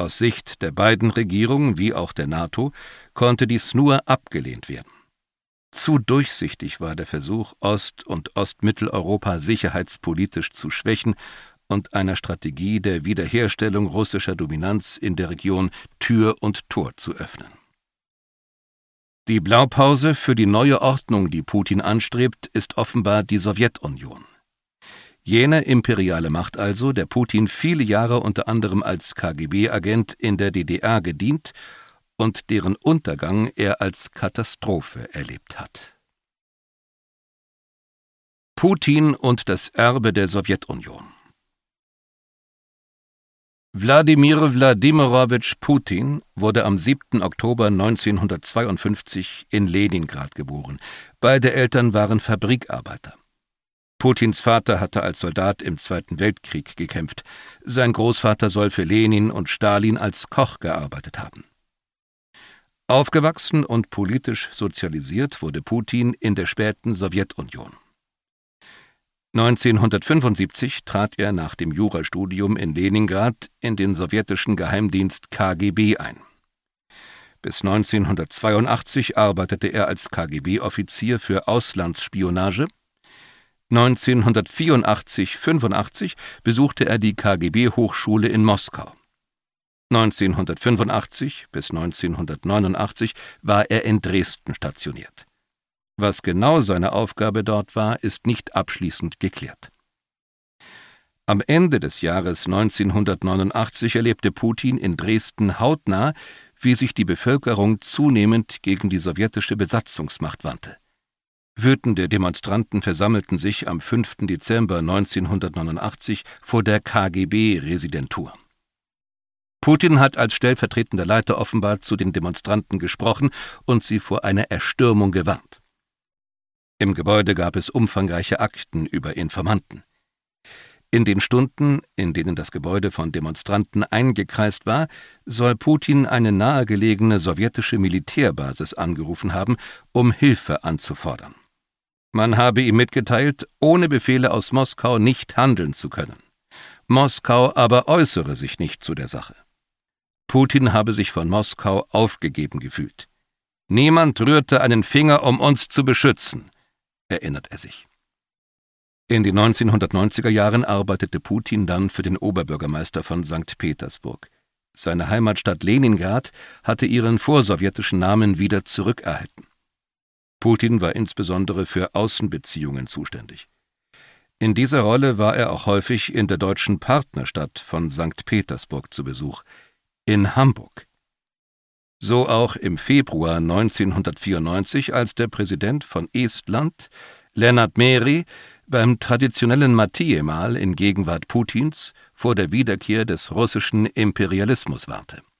Aus Sicht der beiden Regierungen wie auch der NATO konnte dies nur abgelehnt werden. Zu durchsichtig war der Versuch, Ost- und Ostmitteleuropa sicherheitspolitisch zu schwächen und einer Strategie der Wiederherstellung russischer Dominanz in der Region Tür und Tor zu öffnen. Die Blaupause für die neue Ordnung, die Putin anstrebt, ist offenbar die Sowjetunion. Jene imperiale Macht also, der Putin viele Jahre unter anderem als KGB-Agent in der DDR gedient und deren Untergang er als Katastrophe erlebt hat. Putin und das Erbe der Sowjetunion. Wladimir Wladimirowitsch Putin wurde am 7. Oktober 1952 in Leningrad geboren. Beide Eltern waren Fabrikarbeiter. Putins Vater hatte als Soldat im Zweiten Weltkrieg gekämpft. Sein Großvater soll für Lenin und Stalin als Koch gearbeitet haben. Aufgewachsen und politisch sozialisiert wurde Putin in der späten Sowjetunion. 1975 trat er nach dem Jurastudium in Leningrad in den sowjetischen Geheimdienst KGB ein. Bis 1982 arbeitete er als KGB-Offizier für Auslandsspionage. 1984/85 besuchte er die KGB-Hochschule in Moskau. 1985 bis 1989 war er in Dresden stationiert. Was genau seine Aufgabe dort war, ist nicht abschließend geklärt. Am Ende des Jahres 1989 erlebte Putin in Dresden hautnah, wie sich die Bevölkerung zunehmend gegen die sowjetische Besatzungsmacht wandte. Wütende Demonstranten versammelten sich am 5. Dezember 1989 vor der KGB-Residentur. Putin hat als stellvertretender Leiter offenbar zu den Demonstranten gesprochen und sie vor einer Erstürmung gewarnt. Im Gebäude gab es umfangreiche Akten über Informanten. In den Stunden, in denen das Gebäude von Demonstranten eingekreist war, soll Putin eine nahegelegene sowjetische Militärbasis angerufen haben, um Hilfe anzufordern. Man habe ihm mitgeteilt, ohne Befehle aus Moskau nicht handeln zu können. Moskau aber äußere sich nicht zu der Sache. Putin habe sich von Moskau aufgegeben gefühlt. Niemand rührte einen Finger, um uns zu beschützen, erinnert er sich. In den 1990er Jahren arbeitete Putin dann für den Oberbürgermeister von St. Petersburg. Seine Heimatstadt Leningrad hatte ihren vorsowjetischen Namen wieder zurückerhalten. Putin war insbesondere für Außenbeziehungen zuständig. In dieser Rolle war er auch häufig in der deutschen Partnerstadt von St. Petersburg zu Besuch, in Hamburg. So auch im Februar 1994, als der Präsident von Estland, Lennart Meri, beim traditionellen Matije-Mahl in Gegenwart Putins vor der Wiederkehr des russischen Imperialismus warnte.